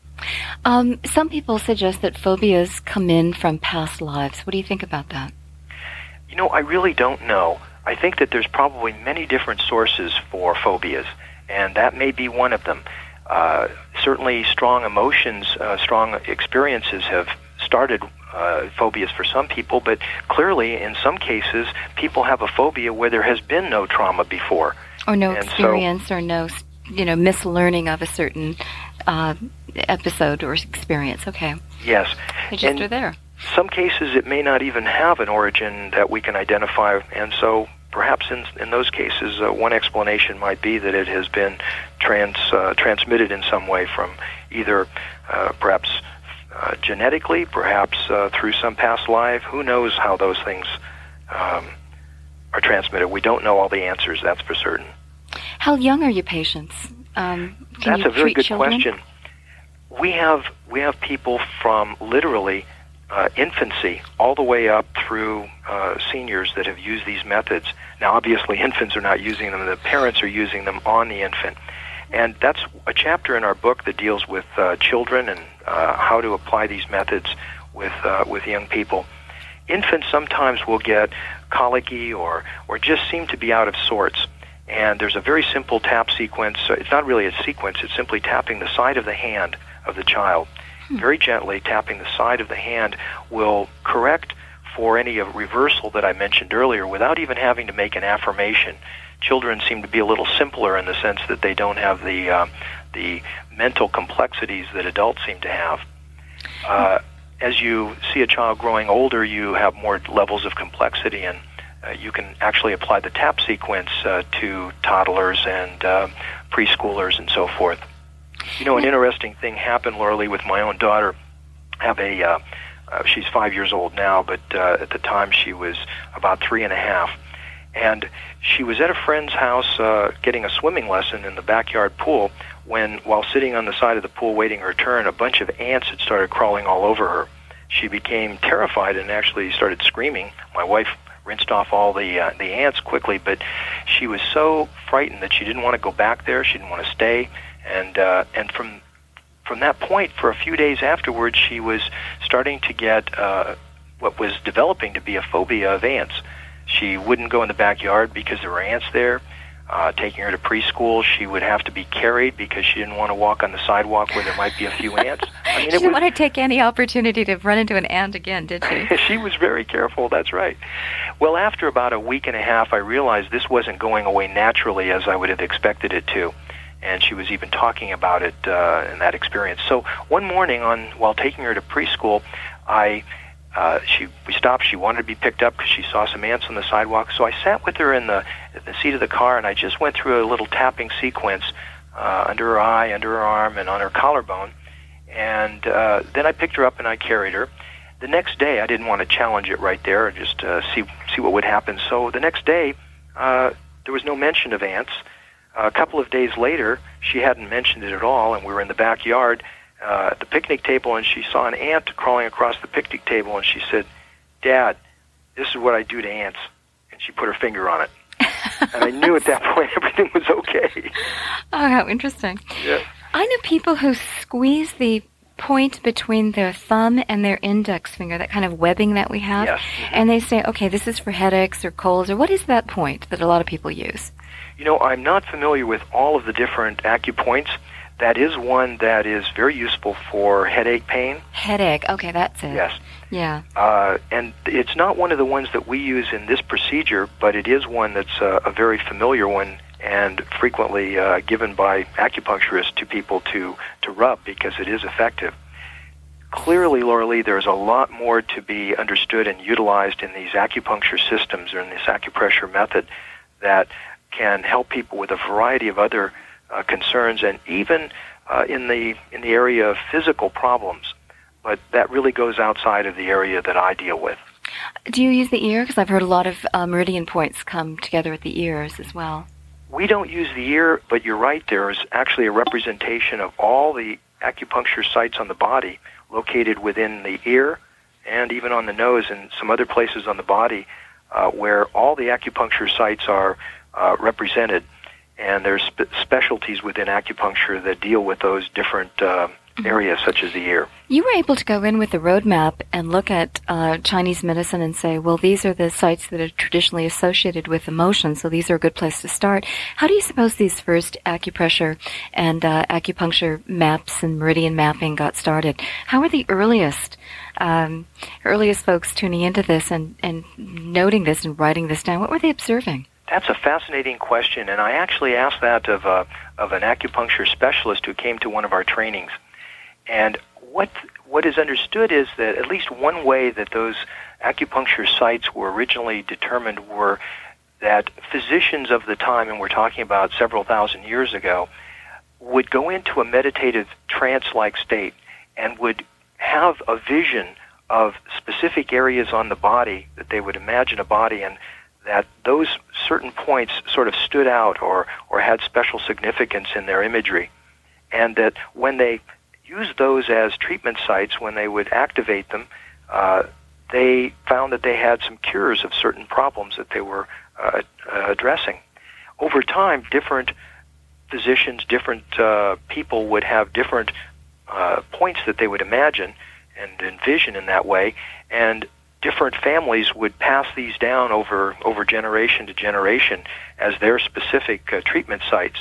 Um, some people suggest that phobias come in from past lives. What do you think about that?
You know, I really don't know. I think that there's probably many different sources for phobias, and that may be one of them. Uh, certainly strong emotions, uh, strong experiences have started uh, phobias for some people, but clearly in some cases people have a phobia where there has been no trauma before.
Or no
and
experience
so,
or no, you know, mislearning of a certain uh, episode or experience. Okay.
Yes.
They just
and
are there.
Some cases it may not even have an origin that we can identify, and so perhaps in in those cases, uh, one explanation might be that it has been trans uh, transmitted in some way from either uh, perhaps uh, genetically, perhaps uh, through some past life. Who knows how those things um, are transmitted? We don't know all the answers, that's for certain.
How young are your patients? Um, can
that's
you
a very good
children?
question. We have we have people from literally Uh, infancy all the way up through uh, seniors that have used these methods. Now, obviously, infants are not using them. The parents are using them on the infant. And that's a chapter in our book that deals with uh, children and uh, how to apply these methods with uh, with young people. Infants sometimes will get colicky or, or just seem to be out of sorts. And there's a very simple tap sequence. It's not really a sequence. It's simply tapping the side of the hand of the child. Very gently tapping the side of the hand will correct for any uh, reversal that I mentioned earlier without even having to make an affirmation. Children seem to be a little simpler in the sense that they don't have the uh, the mental complexities that adults seem to have. Uh, as you see a child growing older, you have more levels of complexity, and uh, you can actually apply the tap sequence uh, to toddlers and uh, preschoolers and so forth. You know, an interesting thing happened, Laura Lee, with my own daughter. I have a, uh, uh, she's five years old now, but uh, at the time she was about three and a half. And she was at a friend's house uh, getting a swimming lesson in the backyard pool when, while sitting on the side of the pool waiting her turn, a bunch of ants had started crawling all over her. She became terrified and actually started screaming. My wife rinsed off all the uh, the ants quickly, but she was so frightened that she didn't want to go back there. She didn't want to stay. And uh, and from from that point, for a few days afterwards, she was starting to get uh, what was developing to be a phobia of ants. She wouldn't go in the backyard because there were ants there. Uh, taking her to preschool, she would have to be carried because she didn't want to walk on the sidewalk where there might be a few ants. I mean,
she
it
didn't
was,
want to take any opportunity to run into an ant again, did she?
She was very careful, that's right. Well, after about a week and a half, I realized this wasn't going away naturally as I would have expected it to. And she was even talking about it uh, in that experience. So one morning, on while taking her to preschool, I Uh, she we stopped. She wanted to be picked up because she saw some ants on the sidewalk. So I sat with her in the, in the seat of the car, and I just went through a little tapping sequence uh, under her eye, under her arm, and on her collarbone. And uh, then I picked her up and I carried her. The next day, I didn't want to challenge it right there and just uh, see see what would happen. So the next day, uh, there was no mention of ants. Uh, a couple of days later, she hadn't mentioned it at all, and we were in the backyard uh, at the picnic table, and she saw an ant crawling across the picnic table, and she said, "Dad, this is what I do to ants." And she put her finger on it. And I knew at that point everything was okay.
Oh, how interesting.
Yeah.
I know people who squeeze the point between their thumb and their index finger, that kind of webbing that we have,
yes.
and they say, okay, this is for headaches or colds, or what is that point that a lot of people use?
You know, I'm not familiar with all of the different acupoints. That is one that is very useful for headache pain.
Headache, okay, that's it.
Yes.
Yeah.
Uh, and it's not one of the ones that we use in this procedure, but it is one that's uh, a very familiar one and frequently uh, given by acupuncturists to people to, to rub because it is effective. Clearly, Laura Lee, there's a lot more to be understood and utilized in these acupuncture systems or in this acupressure method that can help people with a variety of other uh, concerns and even uh, in the in the area of physical problems. But that really goes outside of the area that I deal with.
Do you use the ear? Because I've heard a lot of uh, meridian points come together at the ears as well.
We don't use the ear, but you're right. There is actually a representation of all the acupuncture sites on the body located within the ear and even on the nose and some other places on the body uh, where all the acupuncture sites are uh, represented. And there's spe- specialties within acupuncture that deal with those different uh, areas, such as the ear.
You were able to go in with a roadmap and look at uh, Chinese medicine and say, well, these are the sites that are traditionally associated with emotion, so these are a good place to start. How do you suppose these first acupressure and uh, acupuncture maps and meridian mapping got started? How were the earliest um, earliest folks tuning into this and, and noting this and writing this down? What were they observing?
That's a fascinating question, and I actually asked that of a, of an acupuncture specialist who came to one of our trainings. And what what is understood is that at least one way that those acupuncture sites were originally determined were that physicians of the time, and we're talking about several thousand years ago, would go into a meditative trance-like state and would have a vision of specific areas on the body that they would imagine a body and that those certain points sort of stood out or, or had special significance in their imagery. And that when they used those as treatment sites, when they would activate them, uh, they found that they had some cures of certain problems that they were uh, uh, addressing. Over time, different physicians, different uh, people would have different uh, points that they would imagine and envision in that way, and different families would pass these down over, over generation to generation as their specific uh, treatment sites.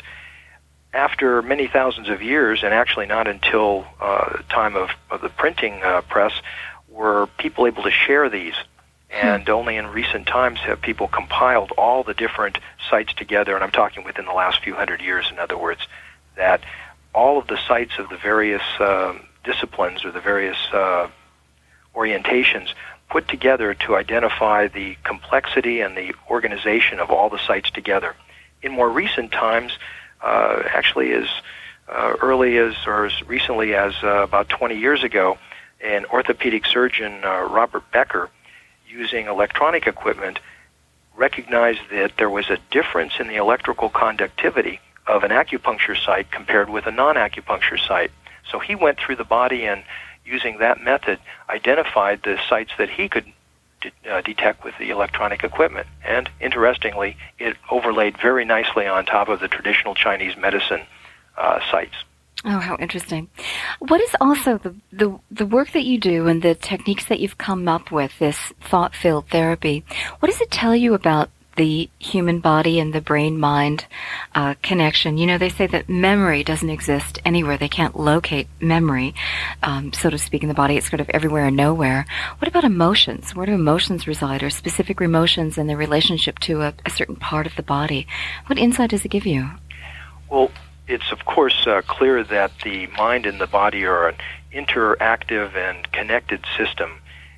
After many thousands of years, and actually not until uh, the time of, of the printing uh, press, were people able to share these. And hmm. only in recent times have people compiled all the different sites together, and I'm talking within the last few hundred years, in other words, that all of the sites of the various uh, disciplines or the various uh, orientations put together to identify the complexity and the organization of all the sites together. In more recent times, uh, actually as uh, early as or as recently as uh, about twenty years ago, an orthopedic surgeon, uh, Robert Becker, using electronic equipment, recognized that there was a difference in the electrical conductivity of an acupuncture site compared with a non-acupuncture site. So he went through the body and, using that method, identified the sites that he could de- uh, detect with the electronic equipment. And interestingly, it overlaid very nicely on top of the traditional Chinese medicine uh, sites.
Oh, how interesting. What is also the, the the work that you do and the techniques that you've come up with, this thought-filled therapy, what does it tell you about the human body and the brain-mind uh, connection? You know, they say that memory doesn't exist anywhere. They can't locate memory, um, so to speak, in the body. It's sort of everywhere and nowhere. What about emotions? Where do emotions reside, or specific emotions and their relationship to a, a certain part of the body? What insight does it give you?
Well, it's of course uh, clear that the mind and the body are an interactive and connected system,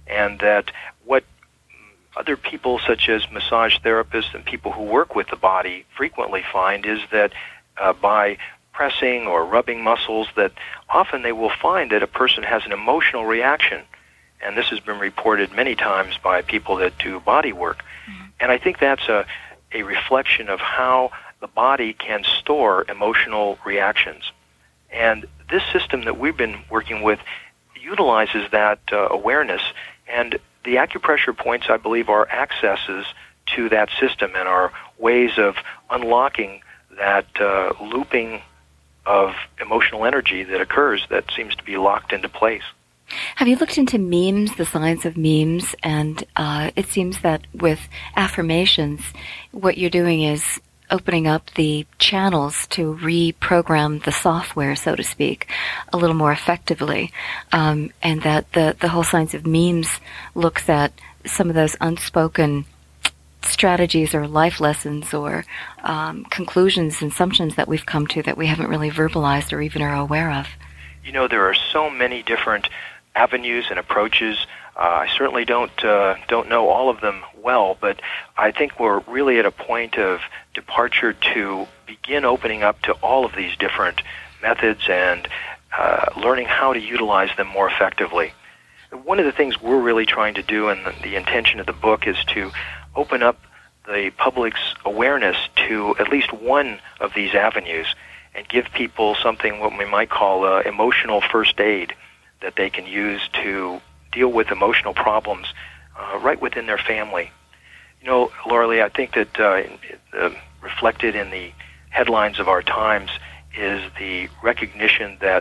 and that what other people, such as massage therapists and people who work with the body, frequently find is that uh, by pressing or rubbing muscles, that often they will find that a person has an emotional reaction. And this has been reported many times by people that do body work. Mm-hmm. And I think that's a, a reflection of how the body can store emotional reactions. And this system that we've been working with utilizes that uh, awareness. And the acupressure points, I believe, are accesses to that system and are ways of unlocking that uh, looping of emotional energy that occurs that seems to be locked into place.
Have you looked into memes, the science of memes? And uh, it seems that with affirmations, what you're doing is opening up the channels to reprogram the software, so to speak, a little more effectively. Um, and that the, the whole science of memes looks at some of those unspoken strategies or life lessons or um, conclusions and assumptions that we've come to that we haven't really verbalized or even are aware of.
You know, there are so many different avenues and approaches. Uh, I certainly don't uh, don't know all of them well, but I think we're really at a point of departure to begin opening up to all of these different methods and uh, learning how to utilize them more effectively. One of the things we're really trying to do, and the, the intention of the book, is to open up the public's awareness to at least one of these avenues and give people something what we might call uh, emotional first aid that they can use to deal with emotional problems uh, right within their family. You know, Laura Lee, I think that uh, uh, reflected in the headlines of our times is the recognition that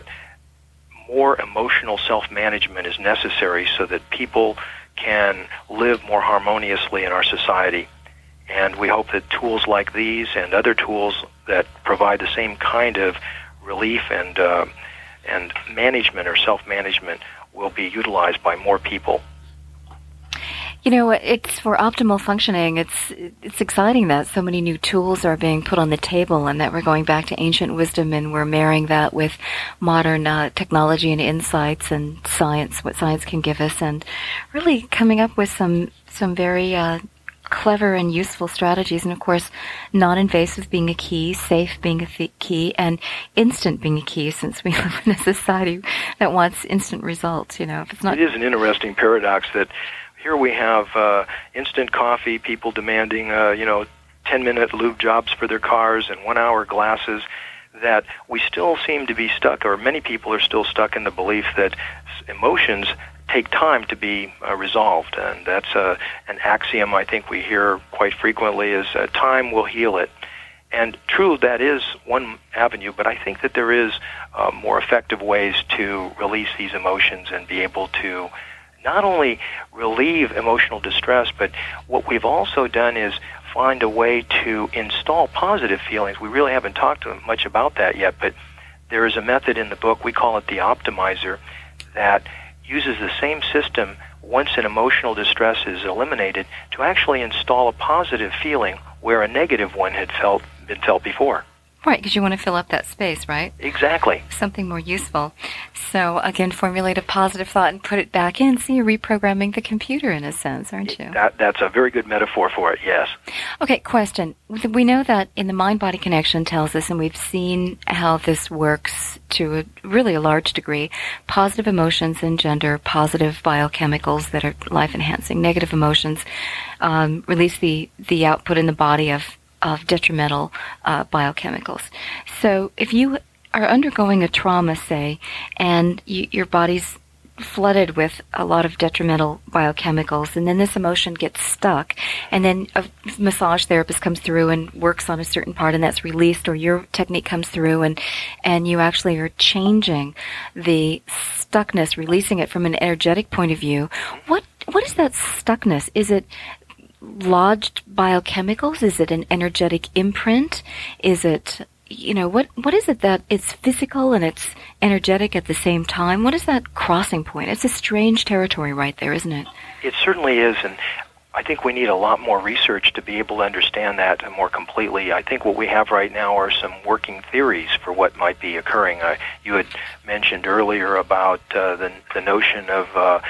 more emotional self-management is necessary so that people can live more harmoniously in our society. And we hope that tools like these and other tools that provide the same kind of relief and uh, and management or self-management will be utilized by more people.
You know, it's for optimal functioning. It's it's exciting that so many new tools are being put on the table and that we're going back to ancient wisdom and we're marrying that with modern uh, technology and insights and science, what science can give us, and really coming up with some, some very uh, clever and useful strategies. And, of course, non-invasive being a key, safe being a th- key, and instant being a key, since we live in a society that wants instant results. You know, if it's not.
It is an interesting paradox that here we have uh, instant coffee, people demanding, uh, you know, ten-minute lube jobs for their cars and one-hour glasses, that we still seem to be stuck, or many people are still stuck in the belief that emotions take time to be uh, resolved. And that's uh, an axiom I think we hear quite frequently is uh, time will heal it. And true, that is one avenue, but I think that there is uh, more effective ways to release these emotions and be able to not only relieve emotional distress, but what we've also done is find a way to install positive feelings. We really haven't talked much about that yet, but there is a method in the book, we call it the optimizer, that uses the same system once an emotional distress is eliminated to actually install a positive feeling where a negative one had felt been felt before.
Right, because you want to fill up that space, right?
Exactly.
Something more useful. So, again, formulate a positive thought and put it back in. So you're reprogramming the computer in a sense, aren't you?
That, that's a very good metaphor for it, yes.
Okay, question. We know that in the mind-body connection tells us, and we've seen how this works to a, really a large degree, positive emotions engender positive biochemicals that are life-enhancing. Negative emotions um, release the, the output in the body of of detrimental uh, biochemicals. So if you are undergoing a trauma, say, and you, your body's flooded with a lot of detrimental biochemicals, and then this emotion gets stuck, and then a massage therapist comes through and works on a certain part, and that's released, or your technique comes through, and, and you actually are changing the stuckness, releasing it from an energetic point of view. What what is that stuckness? Is it lodged biochemicals? Is it an energetic imprint? Is it, you know, what what is it that it's physical and it's energetic at the same time? What is that crossing point? It's a strange territory right there, isn't it?
It certainly is, and I think we need a lot more research to be able to understand that more completely. I think what we have right now are some working theories for what might be occurring. Uh, you had mentioned earlier about uh, the, the notion of uh,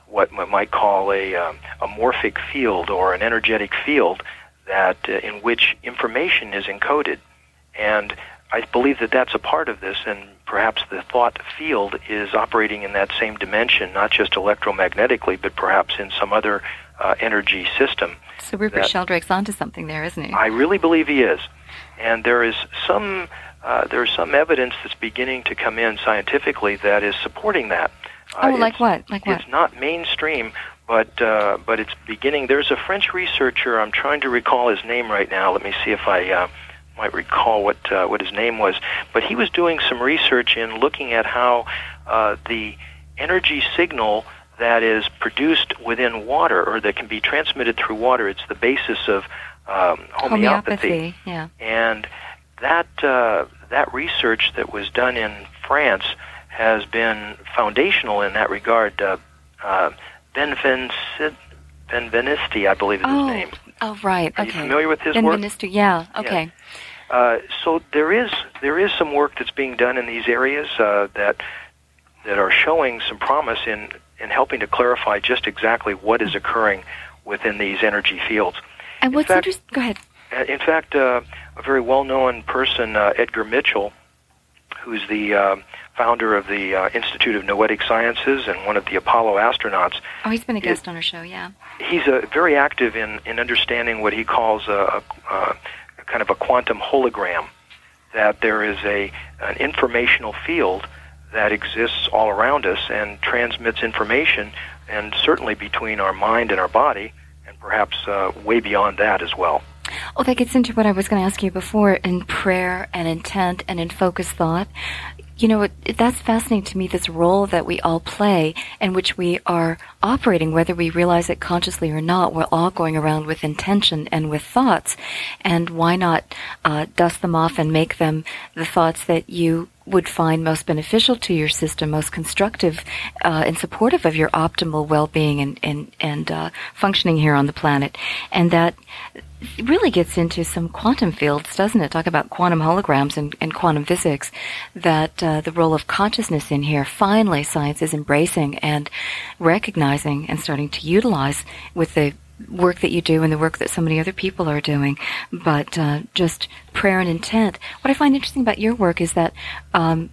what one might call a, um, a morphic field or an energetic field that uh, in which information is encoded. And I believe that that's a part of this, and perhaps the thought field is operating in that same dimension, not just electromagnetically, but perhaps in some other uh, energy system.
So Rupert that, Sheldrake's onto something there, isn't he?
I really believe he is. And there is some uh, there's some evidence that's beginning to come in scientifically that is supporting that.
Uh, oh, like what? Like what?
It's not mainstream, but uh, but it's beginning. There's a French researcher. I'm trying to recall his name right now. Let me see if I uh, might recall what uh, what his name was. But he was doing some research in looking at how uh, the energy signal that is produced within water, or that can be transmitted through water. It's the basis of um, homeopathy.
Homeopathy, yeah.
And that uh, that research that was done in France has been foundational in that regard. Uh, uh, Benveniste, Benvenisti, I believe is
oh,
his name.
Oh, right.
Are
okay.
you familiar with his work?
Benvenisti, yeah. Okay.
Yes. Uh, so there is there is some work that's being done in these areas uh, that that are showing some promise in in helping to clarify just exactly what is occurring within these energy fields.
And what's interesting? Go ahead.
In fact, uh, a very well-known person, uh, Edgar Mitchell, who's the uh, founder of the uh, Institute of Noetic Sciences and one of the Apollo astronauts.
Oh, he's been a guest it, on our show, yeah.
He's uh, very active in, in understanding what he calls a, a, a kind of a quantum hologram, that there is a an informational field that exists all around us and transmits information, and certainly between our mind and our body, and perhaps uh, way beyond that as well.
Oh, that gets into what I was going to ask you before, in prayer and intent and in focused thought. You know, it, it, that's fascinating to me, this role that we all play in which we are operating, whether we realize it consciously or not. We're all going around with intention and with thoughts. And why not uh, dust them off and make them the thoughts that you would find most beneficial to your system, most constructive uh, and supportive of your optimal well-being and, and, and uh, functioning here on the planet. And that really gets into some quantum fields, doesn't it? Talk about quantum holograms and, and quantum physics, that uh, the role of consciousness in here, finally science is embracing and recognizing and starting to utilize with the work that you do and the work that so many other people are doing. But uh, just prayer and intent. What I find interesting about your work is that um,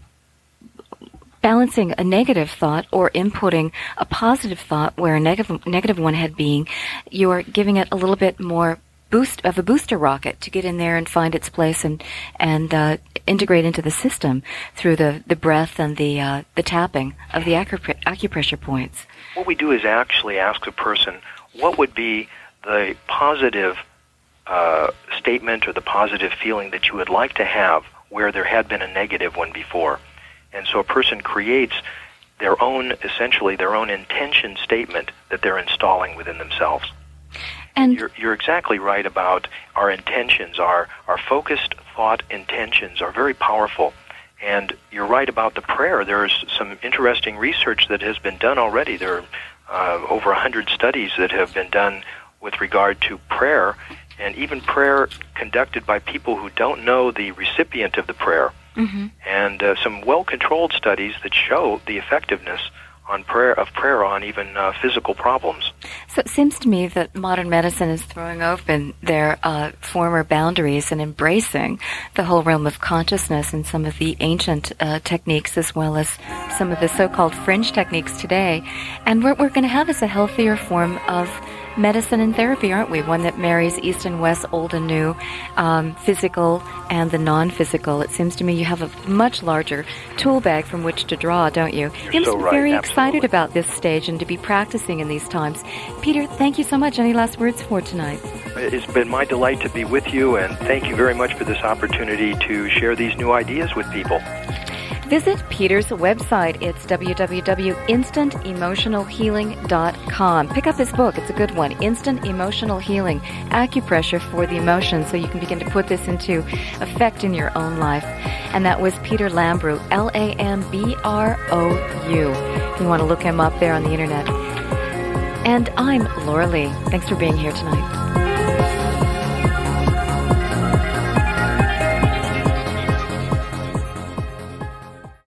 balancing a negative thought or inputting a positive thought where a negative negative one had been, you're giving it a little bit more boost of a booster rocket to get in there and find its place and and uh, integrate into the system through the, the breath and the uh, the tapping of the acup- acupressure points.
What we do is actually ask a person, what would be the positive uh, statement or the positive feeling that you would like to have where there had been a negative one before? And so a person creates their own, essentially their own intention statement that they're installing within themselves.
And
you're, you're exactly right about our intentions. Our, our focused thought intentions are very powerful. And you're right about the prayer. There's some interesting research that has been done already. There are uh, over one hundred studies that have been done with regard to prayer, and even prayer conducted by people who don't know the recipient of the prayer.
Mm-hmm.
And uh, some well-controlled studies that show the effectiveness on prayer of prayer on even uh, physical problems.
So it seems to me that modern medicine is throwing open their uh, former boundaries and embracing the whole realm of consciousness and some of the ancient uh, techniques, as well as some of the so-called fringe techniques today. And what we're going to have is a healthier form of medicine and therapy, aren't we? One that marries East and West, old and new, um, physical and the non-physical. It seems to me you have a much larger tool bag from which to draw, don't you?
You're
you must
so
be
right.
very
Absolutely.
excited about this stage and to be practicing in these times. Peter, thank you so much. Any last words for tonight?
It's been my delight to be with you, and thank you very much for this opportunity to share these new ideas with people.
Visit Peter's website. It's w w w dot instant emotional healing dot com. Pick up his book. It's a good one. Instant Emotional Healing, Acupressure for the Emotions, so you can begin to put this into effect in your own life. And that was Peter Lambrou, L A M B R O U. If you want to look him up there on the internet. And I'm Laura Lee. Thanks for being here tonight.